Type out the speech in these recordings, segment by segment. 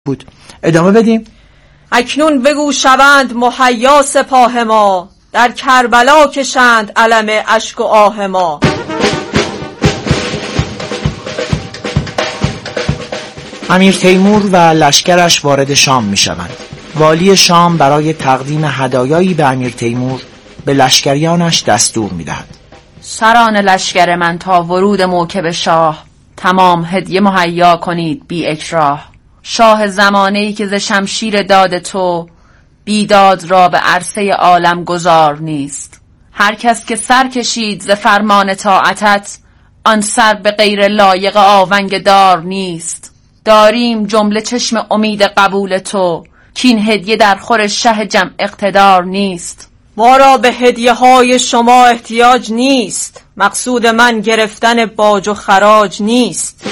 بود. ادامه بدیم. اکنون بگو شوند مهیا سپاه ما، در کربلا کشند علم اشک و آه ما. امیر تیمور و لشکرش وارد شام می شوند. والی شام برای تقدیم هدایایی به امیر تیمور به لشکریانش دستور می دهد. سران لشکر من تا ورود موکب شاه، تمام هدیه مهیا کنید بی اکراه. شاه زمانه‌ای که ز شمشیر داد تو، بیداد را به عرصه عالم گذار نیست. هر کس که سر کشید ز فرمان طاعتت، آن سر به غیر لایق آونگ دار نیست. داریم جمله چشم امید قبول تو، کین هدیه در خور شه جمع اقتدار نیست. ما را به هدیه های شما احتیاج نیست، مقصود من گرفتن باج و خراج نیست.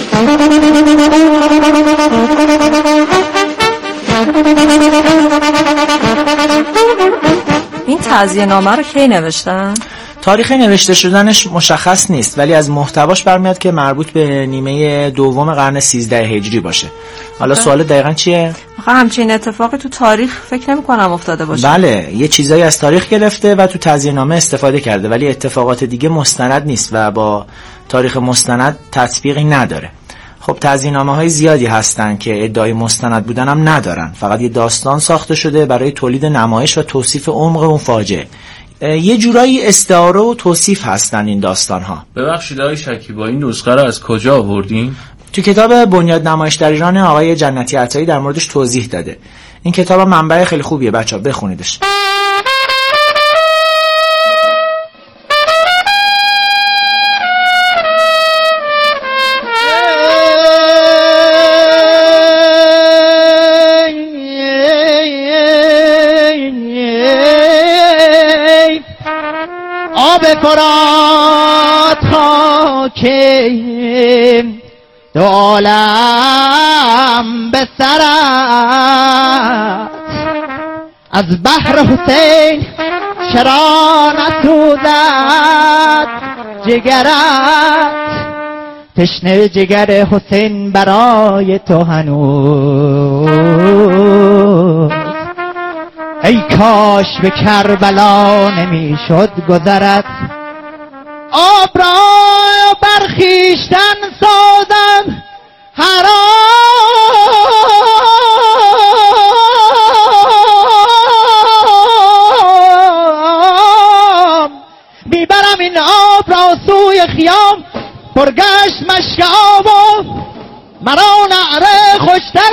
این تعزیه نامه رو کی نوشتن؟ تاریخ نوشته شدنش مشخص نیست، ولی از محتواش برمیاد که مربوط به نیمه دوم قرن 13 هجری باشه. حالا سوال دقیقاً چیه؟ آخه همچین اتفاقی تو تاریخ فکر نمی کنم افتاده باشه. بله، یه چیزایی از تاریخ گرفته و تو تعزیه نامه استفاده کرده، ولی اتفاقات دیگه مستند نیست و با تاریخ مستند تطبیقی نداره. خب تعزیه نامه های زیادی هستن که ادعای مستند بودن هم ندارن، فقط یه داستان ساخته شده برای تولید نمایش و توصیف عمق اون فاجعه. یه جورایی استعاره و توصیف هستن این داستان ها. ببخشید آقای شکیبا، این نسخه رو از کجا آوردین؟ تو کتاب بنیاد نمایش در ایران آقای جنتی عطایی در موردش توضیح داده. این کتاب منبع خیلی خوبیه، بچه‌ها بخونیدش. آب فرات خاکه دو عالم به سرت، از بحر حسین چرا نسوزد جگرت، تشنه جگر حسین برای تو هنوز. ای کاش به کربلا نمیشد گذرت، آب را برخیشتن سازم حرام. میبرم این آب را سوی خیام، پرگشت مشک آب و مرا نعره خوشتر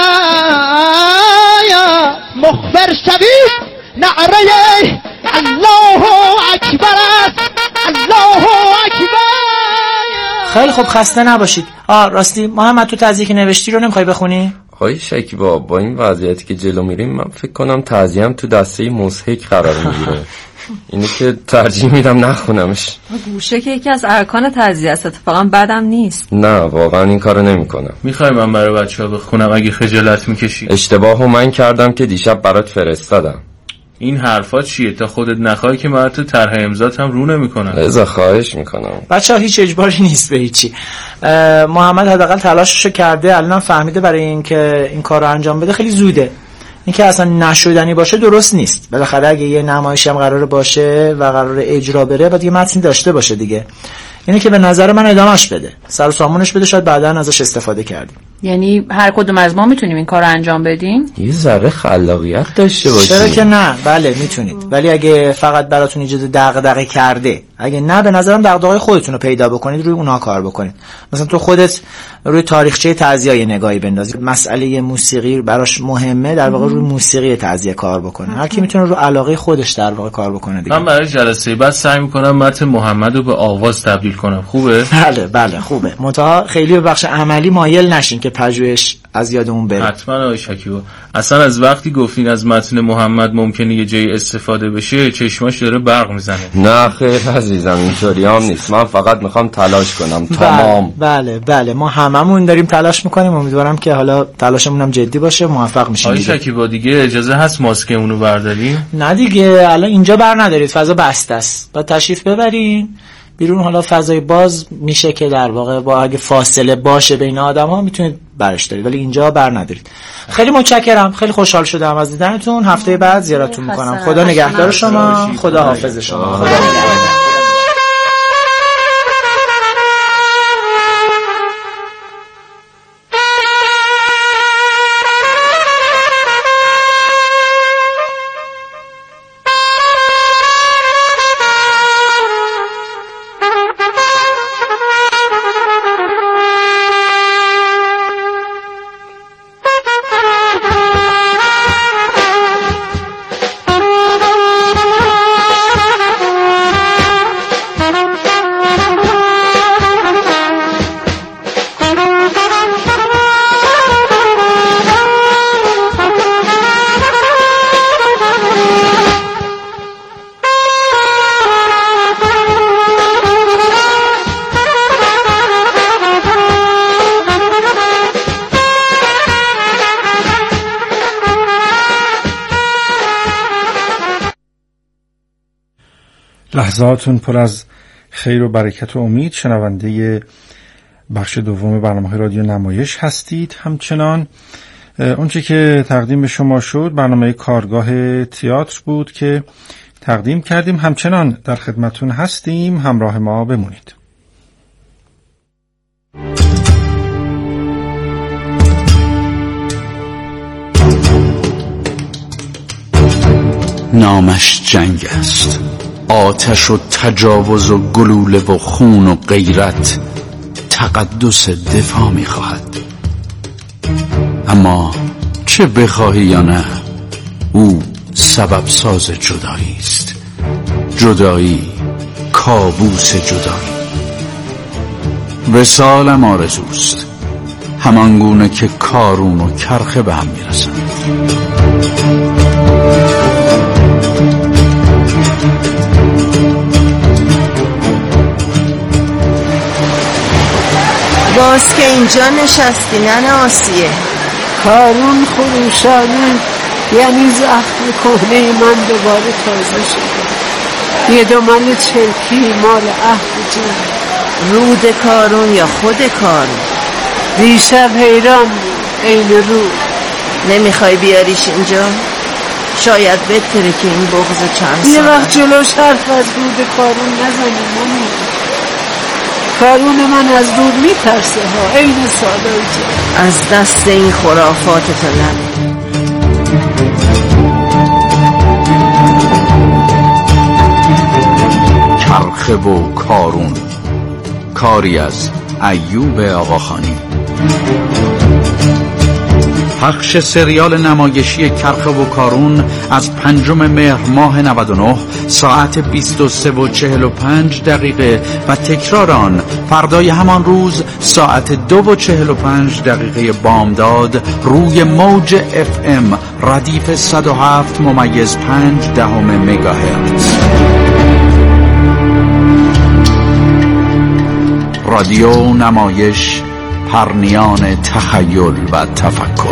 مخبر شوید نعره الله اکبر است، الله اکبر. خیلی خوب، خسته نباشید. راستی محمد، تو تعزیه که نوشتی رو نمیخوای بخونی؟ آقای شکیبا، با این وضعیتی که جلو میریم من فکر کنم تعزیه‌ام تو دسته مضحک قرار میگیره. اینو که ترجیح میدم نخونمش. گوشه که یکی از ارکان تعزیه است، اتفاقا بدم نیست. نه واقعا این کارو نمیکنم. میخوای من برای بچه‌ها بخونم اگه خجالت میکشی؟ اشتباهو من کردم که دیشب برات فرستادم. این حرفا چیه؟ تا خودت نخوای که من تو طرح امضات هم رو نمیکنم. رضا خواهش میکنم. بچه‌ها هیچ اجباری نیست به هیچی. محمد حداقل تلاششو کرده، الان فهمیده برای اینکه این کارو انجام بده خیلی زوده. اینکه اصلا نشدنی باشه درست نیست. بالاخره اگه یه نمایشی هم قراره باشه و قراره اجرا بره، باید یه متنی داشته باشه دیگه. اینه که به نظر من ادامهش بده، سر و سامونش بده، شاید بعداً ازش استفاده کردیم. یعنی هر کدوم از ما میتونیم این کار رو انجام بدیم؟ یه ذره خلاقیت داشته باشید. چرا که نه؟ بله میتونید، ولی اگه فقط براتون ایجاد دغدغه کرده، اگه نه، به نظرم دغدغه‌های خودتون رو پیدا بکنید، روی اونها کار بکنید. مثلا تو خودت روی تاریخچه تعزیه نگاهی بندازید، مسئله موسیقی براش مهمه، در واقع روی موسیقی تعزیه کار بکنه. هر کی میتونه رو علاقه خودش در واقع کار بکنه دیگه. من برای جلسه بعد سعی میکنم متن محمد رو به آواز تبدیل کنم. خوبه؟ بله خوبه. منتها خیلی به بخش عملی مایل نشین که پژوهش از یادمون بره. حتما آقای شکیبا. اصلا از وقتی گفتین از متن محمد ممکنه یه جایی استفاده بشه، چشماش داره برق میزنه. نه خیر عزیزم، اینطوری هم نیست. من فقط میخوام تلاش کنم. تمام. بله ما هممون داریم تلاش میکنیم. امیدوارم که حالا تلاشمون هم جدی باشه، موفق میشیم. آقای شکیبا دیگه اجازه هست ماسکمون رو برداریم؟ نه دیگه، الان اینجا بر ندارید، فضا بسته است. با تشریف ببرین بیرون. حالا فضای باز میشه که در واقع با اگه فاصله باشه بین آدم‌ها میتونید برش دارید، ولی اینجا بر ندارید. خیلی متشکرم، خیلی خوشحال شدم از دیدنتون. هفته بعد زیارتتون میکنم. خدا نگهدار شما، خدا حافظ شما، خدا نگهدار. لحظاتون پر از خیر و برکت و امید. شنونده بخش دوم برنامه رادیو نمایش هستید. همچنان اونچه که تقدیم به شما شد برنامه کارگاه تئاتر بود که تقدیم کردیم. همچنان در خدمتون هستیم، همراه ما بمونید. نامش جنگ است، آتش و تجاوز و گلوله و خون و غیرت، تقدس دفاع می‌خواهد. اما چه بخواهی یا نه، او سبب ساز جدایی است. جدایی، کابوس جدایی. وصالم آرزوست، همانگونه که کارون و کرخه به هم میرسند. باز که اینجا نشستی ننه آسیه. کارون خروشانه، یعنی زخم کهنه من دوباره تازه شده. یه دامن چرکی مال عهد جان. رود کارون یا خود کارون؟ دیشب حیران عین رود. نمیخوای بیاریش اینجا؟ شاید بهتره که این بغض چند سال یه وقت جلوش حرف از رود کارون نزنیم مامی. کارون من از رود میترسه ها، عین سادای جان. از دست این خرافاتتو نده. کرخه و کارون، کاری از ایوب آقاخانی. پخش سریال نمایشی کرخه و کارون از 5 مهر ماه 99 ساعت 23:45 و تکرار آن فردای همان روز ساعت 2:45 بامداد روی موج FM ردیف 107.5 مگاهرتز. رادیو نمایش، پرنیان تخیل و تفکر.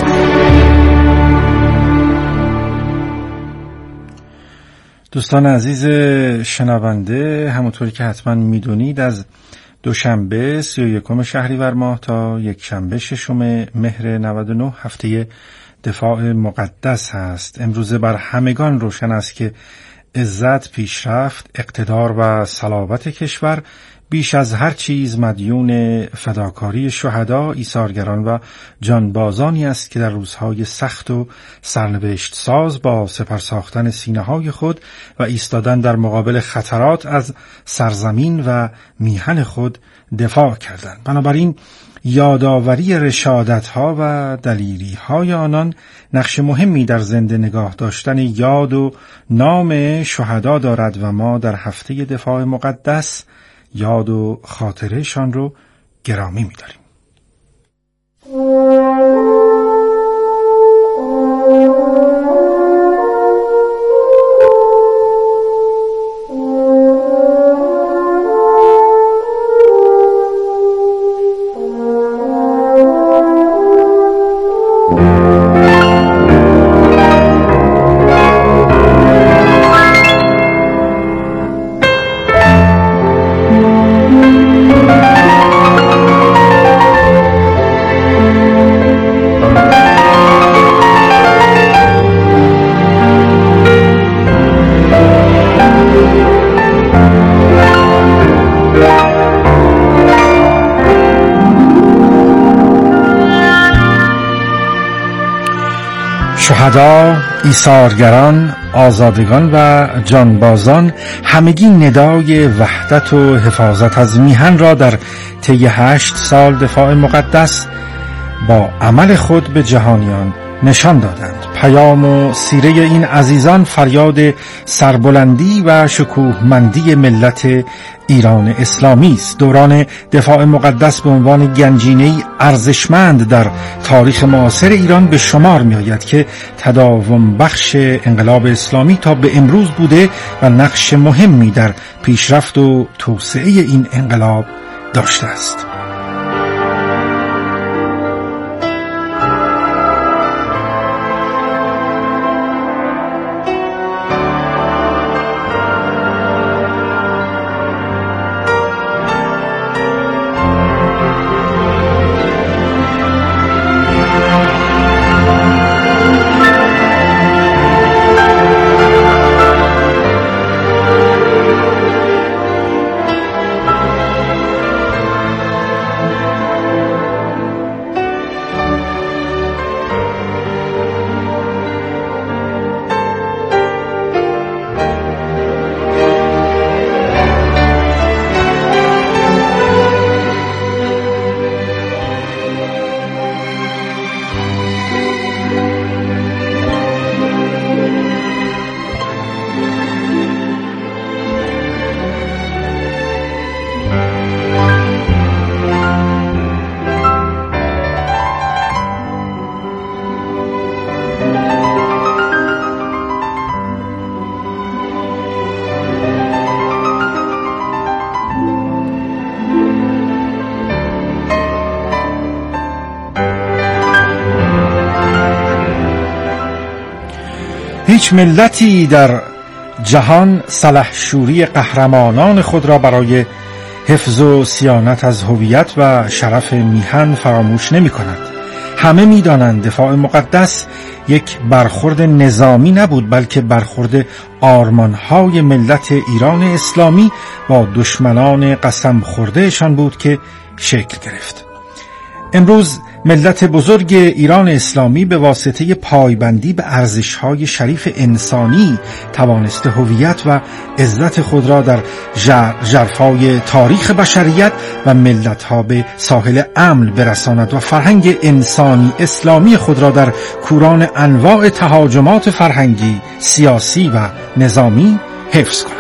دوستان عزیز شنونده، همونطوری که حتما میدونید از دوشنبه 31 شهریور ماه تا یکشنبه 6 مهر 99 هفته دفاع مقدس هست. امروزه بر همگان روشن است که عزت، پیشرفت، اقتدار و صلابت کشور بیش از هر چیز مدیون فداکاری شهدا، ایثارگران و جانبازانی است که در روزهای سخت و سرنوشت ساز با سپر ساختن سینه‌های خود و ایستادن در مقابل خطرات از سرزمین و میهن خود دفاع کردند. بنابراین یادآوری رشادت‌ها و دلیری‌های آنان نقش مهمی در زنده نگاه داشتن یاد و نام شهدا دارد و ما در هفته دفاع مقدس یاد و خاطرهشان رو گرامی می‌داریم. شهدا، ایثارگران، آزادگان و جانبازان همگی ندای وحدت و حفاظت از میهن را در طی 8 سال دفاع مقدس با عمل خود به جهانیان نشان دادند. پیام و سیره این عزیزان فریاد سربلندی و شکوهمندی ملت ایران اسلامی است. دوران دفاع مقدس به عنوان گنجینه‌ای ارزشمند در تاریخ معاصر ایران به شمار می‌آید که تداوم بخش انقلاب اسلامی تا به امروز بوده و نقش مهمی در پیشرفت و توسعه این انقلاب داشته است. هیچ ملتی در جهان سلحشوری قهرمانان خود را برای حفظ و صیانت از هویت و شرف میهن فراموش نمی کند. همه می دانند دفاع مقدس یک برخورد نظامی نبود، بلکه برخورد آرمانهای ملت ایران اسلامی با دشمنان قسم خوردهشان بود که شکل گرفت. امروز ملت بزرگ ایران اسلامی به واسطه پایبندی به ارزش‌های شریف انسانی توانسته هویت و عزت خود را در ژرفای تاریخ بشریت و ملت‌ها به ساحل امن برساند و فرهنگ انسانی اسلامی خود را در کوران انواع تهاجمات فرهنگی، سیاسی و نظامی حفظ کند.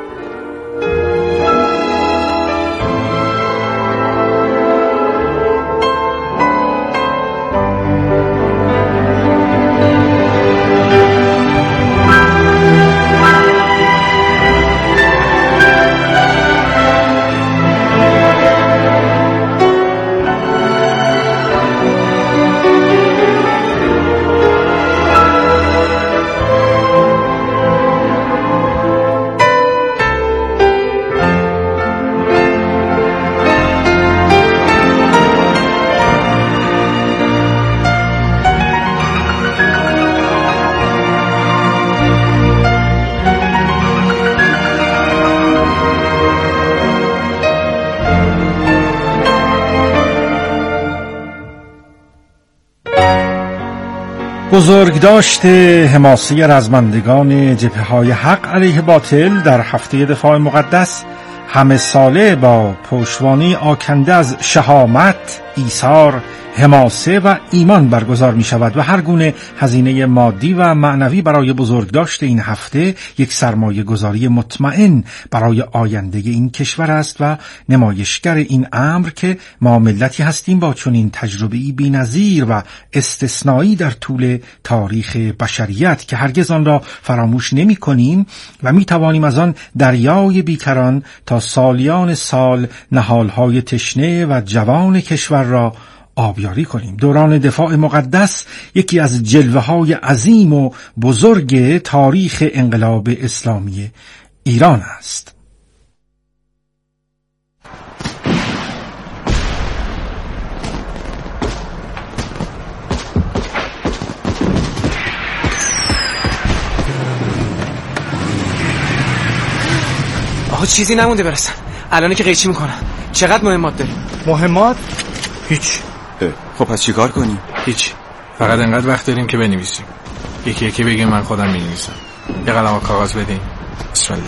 بزرگداشت حماسه رزمندگان جبهه‌های حق علیه باطل در هفته دفاع مقدس همه ساله با پشتوانه آکنده از شهامت، ایثار، حماسه و ایمان برگزار می شود و هر گونه هزینه مادی و معنوی برای بزرگداشت این هفته یک سرمایه گذاری مطمئن برای آینده این کشور است و نمایشگر این امر که ما ملتی هستیم با چنین تجربه‌ای بی‌نظیر و استثنایی در طول تاریخ بشریت که هرگز آن را فراموش نمی کنیم و می توانیم از آن دریای بیکران تا سالیان سال نهالهای تشنه و جوان کشور را آبیاری کنیم. دوران دفاع مقدس یکی از جلوه‌های عظیم و بزرگ تاریخ انقلاب اسلامی ایران است. آقا چیزی نمونده برسن. الان که قیچی میکنن. چقدر مهمات داریم؟ مهمات؟ هیچ. خب پس چیکار کنیم؟ هیچ. فقط انقدر وقت داریم که بنویسیم. یکی یکی بگیم، من خودم می‌نویسم. یه قلم و کاغذ بدین. بسم الله.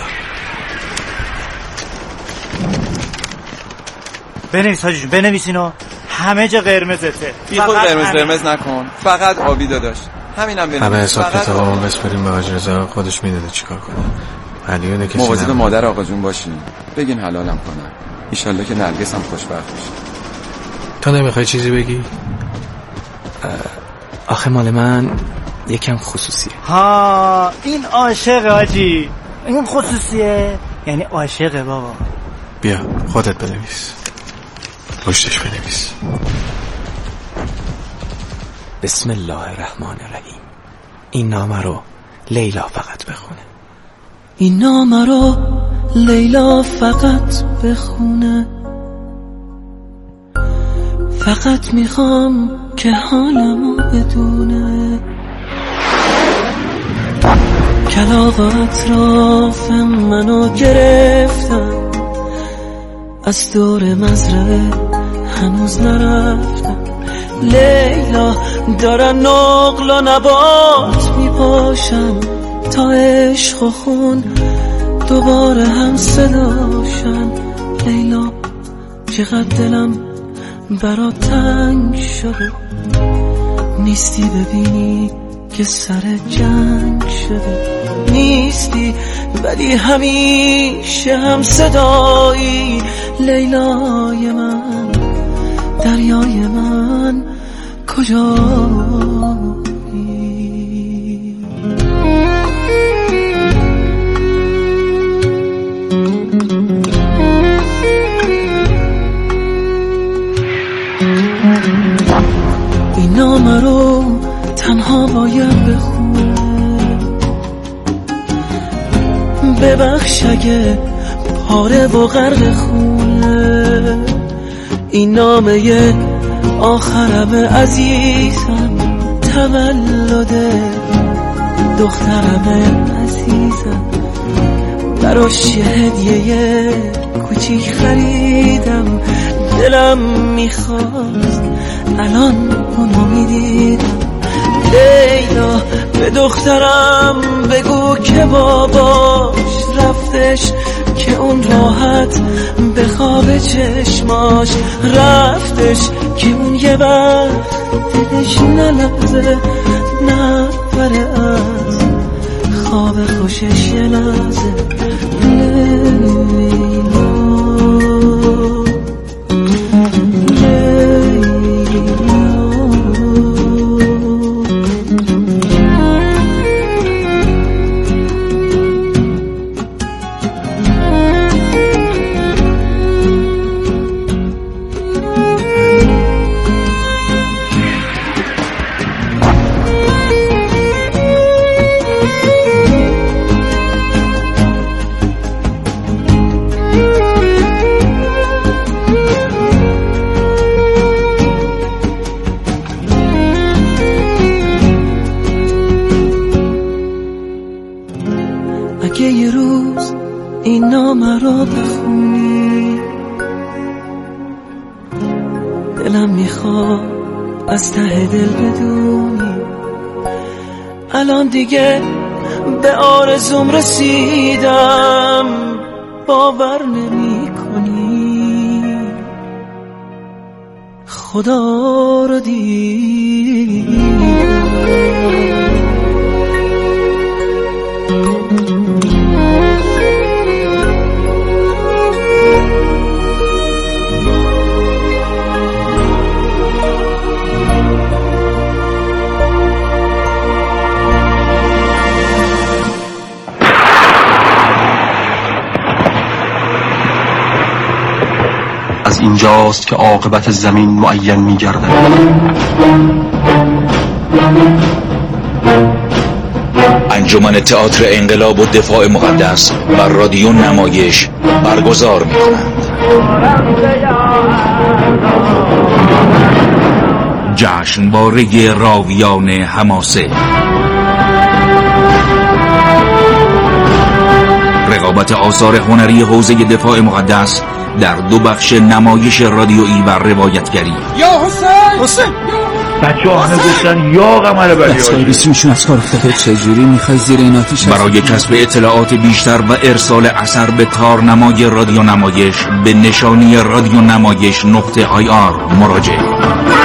بنویس حاجی جون، بنویس اینو. همه جا قرمزته. بی خود قرمز نکن، فقط آبی داداش. همینم بنویس. همه حساب کتابمو بسپریم به حاج رضا، خودش میدونه چیکار کنه. علیونه کسی مواظب مادر آقا جون باشین. بگین حلالم کنن. ان شاءالله که نرگس هم خوشبخت بشه. تو نمیخوای چیزی بگی؟ آخه مال من یکم خصوصیه. ها این عاشقه حاجی، این خصوصیه یعنی عاشقه بابا. بیا خودت بنویس، پشتش بنویس. بسم الله الرحمن الرحیم. این نامه رو لیلا فقط بخونه. این نامه رو لیلا فقط بخونه. فقط میخوام که حالمو بدونه. کلاغ اطراف منو گرفتن، از دور مزرعه هنوز نرفتم. لیلا دارن نقل و نبات میپاشن، تا عشق و خون دوباره هم صداشن. لیلا چقدر دلم برات تنگ شده، نیستی ببینی که سر جنگ شده. نیستی ولی همیشه هم صدایی. لیلای من، دریای من، کجایی؟ این نامه رو تنها باید بخونه. ببخش اگه پاره و غرق خونه. این نامه آخرم عزیزم، تولد دخترم عزیزم. براش یه هدیه کوچیک خریدم، دلم میخواست الان اونو میدیدم. لیلا به دخترم بگو که باباش رفتش، که اون راحت به خواب چشماش رفتش، که اون یه وقت دلش نلرزه نبره از خواب خوشش یه لحظه. لیلا رو بخونی، دلم میخواد از ته دل بدونی الان دیگه به آرزوم رسیدم. باور نمی کنی خدا رو دیدم. از اینجاست که عاقبت زمین معین می‌گردد. انجمن تئاتر انقلاب و دفاع مقدس بر رادیو نمایش برگزار می‌کنند. جشنواره راویان حماسه، رقابت آثار هنری حوزه دفاع مقدس در 2 بخش نمایش رادیویی و روایتگری. یا حسین بچه ها همه گفتن یا قمر بلی اسمشون از کار افتاده. چجوری میخوای زیر این آتیش برای کسب اطلاعات بیشتر و ارسال اثر به تارنمای رادیو نمایش به نشانی رادیو نمایش .ir مراجعه.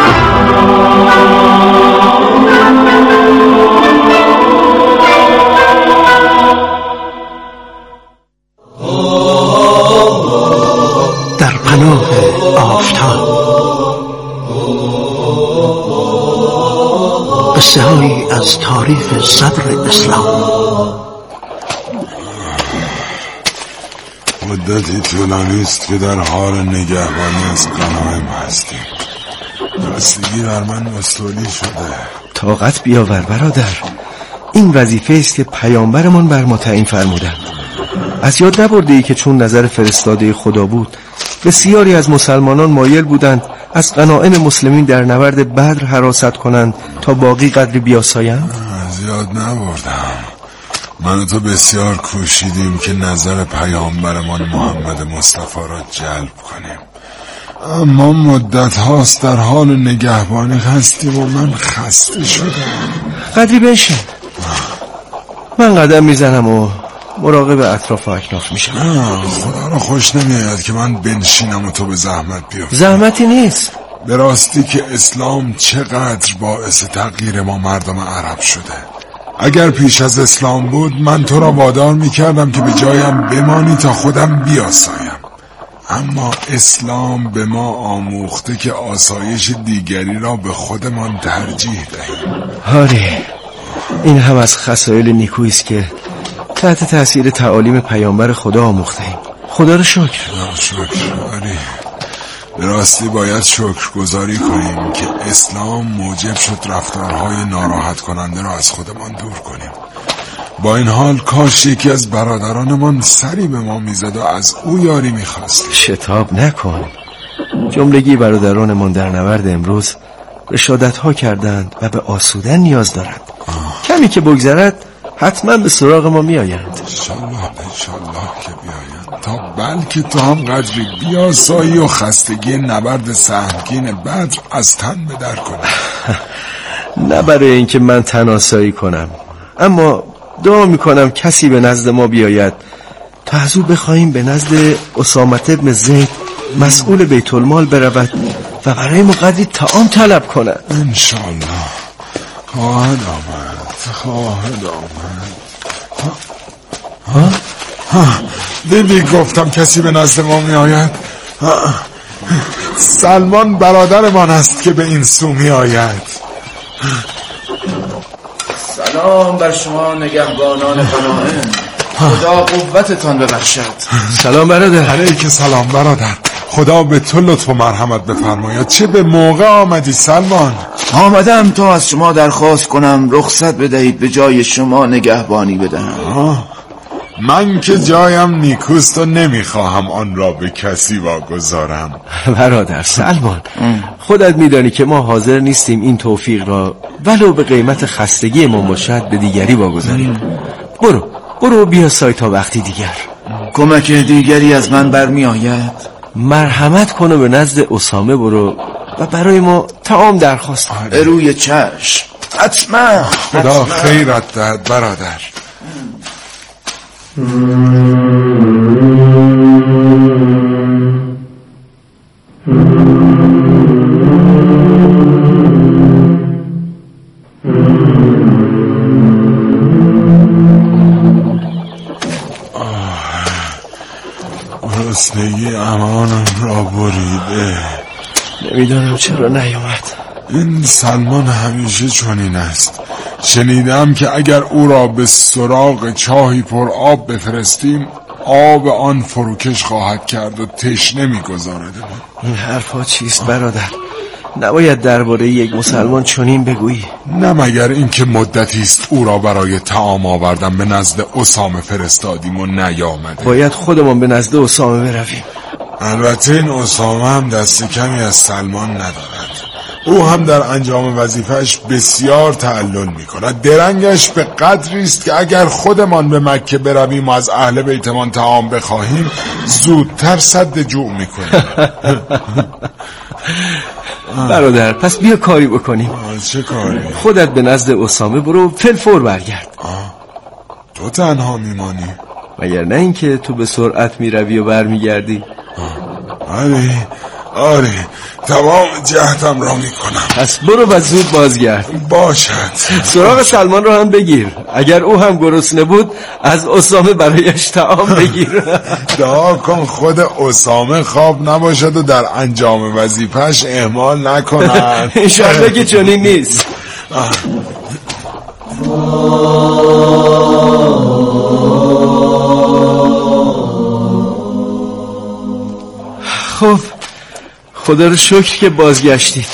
در پناه آفتاب قصه هایی از تاریخ صدر اسلام. مدتی طولانی است که در حال نگهبانی از غنایم هستیم. خستگی بر من مستولی شده. طاقت بیاور برادر، این وظیفه است که پیامبرمان بر ما تعیین فرمودند. از یاد نبرده ای که چون نظر فرستاده خدا بود بسیاری از مسلمانان مایل بودند از غنایم مسلمین در نبرد بدر حراست کنند تا باقی قدری بیاسایند؟ از یاد نبردم. من و تو بسیار کوشیدیم که نظر پیامبرمان محمد مصطفی را جلب کنیم، اما مدت هاست در حال نگهبانی هستیم و من خسته شدم. قدری بنشین، من قدم میزنم و مراقب اطراف و اکناف میشم. خدا را خوش نمیاد که من بنشینم و تو به زحمت بیفتی. زحمتی نیست. به راستی که اسلام چقدر باعث تغییر ما مردم عرب شده. اگر پیش از اسلام بود من تو را وادار میکردم که به جایم بمانی تا خودم بیاسایم، اما اسلام به ما آموخته که آسایش دیگری را به خودمان ترجیح دهیم. آره، این هم از خصایل نیکویی است که تحت تأثیر تعالیم پیامبر خدا آموخته‌ایم. خدا را شکر. آره، به راستی باید شکرگزاری کنیم که اسلام موجب شد رفتارهای ناراحت کننده را از خودمان دور کنیم. با این حال کاش یکی از برادرانمان سری به ما میزد و از او یاری میخواست. شتاب نکن. جملگی برادرانمان در نبرد امروز رشادت‌ها کردند و به آسودن نیاز دارند. کمی که بگذرد حتما به سراغ ما میآیند. انشالله که بیایند، تا بلکه تو هم قدری بیاسایی و خستگی نبرد سهمگین بدر از تن به در کنی. نه برای اینکه من تن آسایی کنم، اما دعا میکنم کسی به نزد ما بیاید تا از او بخواهیم به نزد اسامه بن زید مسئول بیت المال برود و برای ما قدری طعام طلب کند. انشالله خواهد آمد. دیدی گفتم کسی به نزد ما می آید. سلمان برادرمان است که به این سو می آید. سلام بر شما نگهبانان غنایم، خدا قوتتان ببخشد. سلام برادر. علیک سلام برادر، خدا به تو لطف و مرحمت بفرماید. چه به موقع آمدی سلمان؟ آمدم تا از شما درخواست کنم رخصت بدهید به جای شما نگهبانی بدهم. من که جایم نیکوست و نمیخواهم آن را به کسی واگذارم. برادر سلمان، خودت میدانی که ما حاضر نیستیم این توفیق را ولو به قیمت خستگی ما باشد به دیگری واگذاریم. برو بیاسای تا وقتی دیگر. کمک دیگری از من برمی آید؟ مرحمت کن و به نزد اسامه برو و برای ما طعام درخواست کن. روی چشم، حتما. خدا خیرت دهد برادر. گرسنگی امانم را بریده. نمیدانم چرا نیامد. این سلمان همیشه چنین است. شنیدم که اگر او را به سراغ چاهی پر آب بفرستیم آب آن فروکش خواهد کرد و تشنه می‌گذارد. این حرفا چیست برادر؟ نباید درباره یک مسلمان چنین بگویی. نه مگر اینکه مدتی است او را برای طعام آوردم به نزد اسامه فرستادیم و نیامده. باید خودمان به نزد اسامه برویم. البته این اسامه هم دست کمی از سلمان ندارد. او هم در انجام وظیفه‌اش بسیار تعلل می‌کند. درنگش به قدری است که اگر خودمان به مکه برویم و از اهل بیتمان طعام بخواهیم زودتر سد جوع می‌کنیم. برادر پس بیا کاری بکنیم. چه کاری؟ خودت به نزد اسامه برو فلفور برگرد. تو تنها میمانی؟ مگر نه اینکه تو به سرعت میروی و برمیگردی؟ آره تمام جهدم را میکنم. پس برو و زود بازگرد. باشد. سراغ سلمان رو هم بگیر، اگر او هم گرسنه بود از اسامه برایش طعام بگیر. دعا کن خود اسامه خواب نباشد و در انجام وظیفه‌اش اهمال نکند. انشالله که چنین نیست. خب خدا رو شکر که بازگشتید.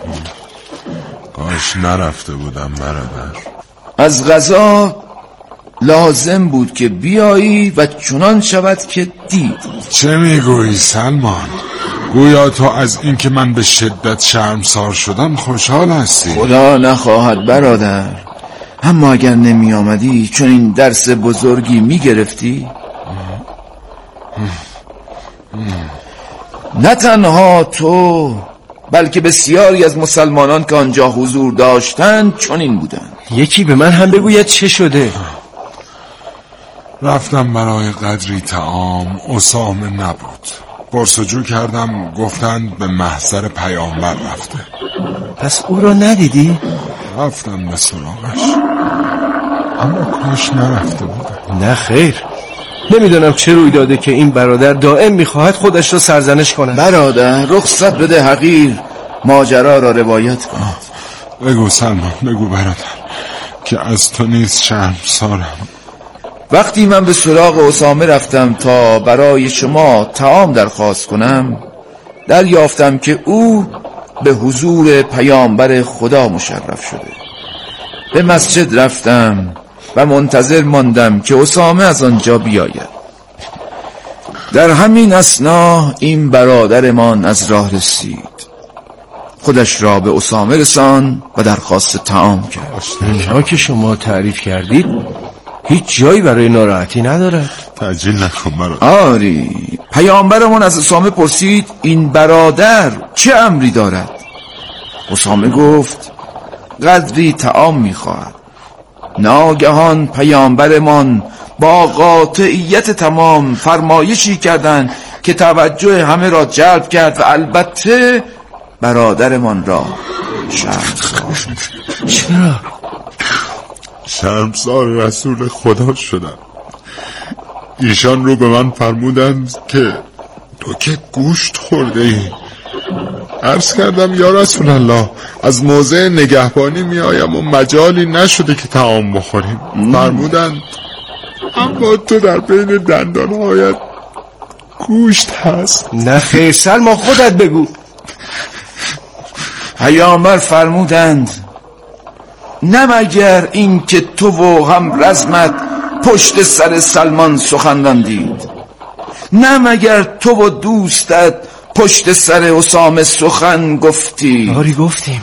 کاش نرفته بودم برادر. از قضا لازم بود که بیایی و چنان شود که دید. چه میگویی سلمان؟ گویا تو از اینکه من به شدت شرمسار شدم خوشحال هستی؟ خدا نخواهد برادر، اما اگر نمی آمدی چون این درس بزرگی می گرفتی. نه تنها تو بلکه بسیاری از مسلمانان که آنجا حضور داشتند چنین بودند. یکی به من هم بگوید چه شده؟ رفتم برای قدری طعام، اسامه نبود. پرسجو کردم گفتند به محضر پیامبر رفته. پس او را ندیدی؟ رفتم به سراغش اما کاش نرفته بودم. نه خیر، نمیدونم چه روی داده که این برادر دائم میخواهد خودش را سرزنش کند. برادر رخصت بده حقیر ماجرا را روایت کن. بگو سلمان، بگو برادر که از تو نیز شرمسارم. وقتی من به سراغ اسامه رفتم تا برای شما طعام درخواست کنم، دریافتم که او به حضور پیامبر خدا مشرف شده. به مسجد رفتم و منتظر ماندم که اسامه از آنجا بیاید. در همین اثنا این برادرمان از راه رسید. خودش را به اسامه رساند و درخواست طعام کرد. اینها که شما تعریف کردید هیچ جایی برای ناراحتی ندارد. تعجیل نکن برادر. آری، پیامبرمان از اسامه پرسید این برادر چه امری دارد؟ اسامه گفت قدری طعام میخواهد. ناگهان پیامبرمان با قاطعیت تمام فرمایشی کردند که توجه همه را جلب کرد و البته برادرمان را شرمسار. چرا؟ شرمسار رسول خدا شدم. ایشان رو به من فرمودند که تو که گوشت خورده ای. عرض کردم یا رسول الله از موضع نگهبانی می آیم و مجالی نشده که طعام بخوریم. فرمودند اما تو در بین دندانهایت گوشت هست. نه خیر سلمان، خودت بگو. پیامبر فرمودند نه مگر این که تو و هم رزمت پشت سر سلمان سخن دید، نه مگر تو و دوستت پشت سر اسامه سخن گفتی. آری گفتیم،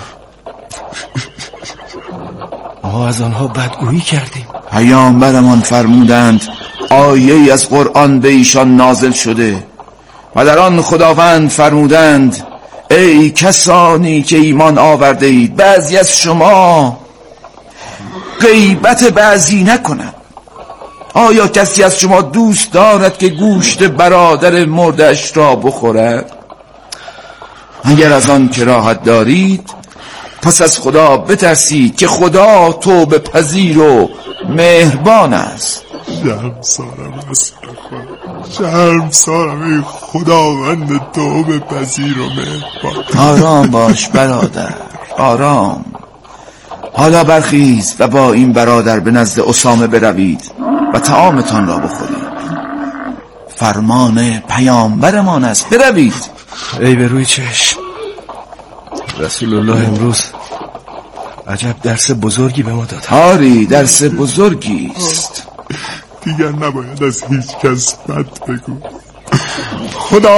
ما از آنها بدگویی کردیم. پیامبرمان فرمودند آیه از قرآن به ایشان نازل شده و در آن خداوند فرمودند ای کسانی که ایمان آورده اید بعضی از شما غیبت بعضی نکنند. آیا کسی از شما دوست دارد که گوشت برادر مردش را بخورد؟ اگر از آن کراهت دارید پس از خدا بترسید که خدا توبه پذیر و مهربان است. شرمسارم رسول خدا، شرمسارم ای خداوند توبه پذیر و مهربان. آرام باش برادر، آرام. حالا برخیز و با این برادر به نزد اسامه بروید و طعامتان را بخورید. فرمان پیامبرمان است، بروید. ای به روی چشم، رسول الله امروز عجب درس بزرگی به ما داد. آری درس بزرگی است. دیگر نباید از هیچ کس بد بگو. خدا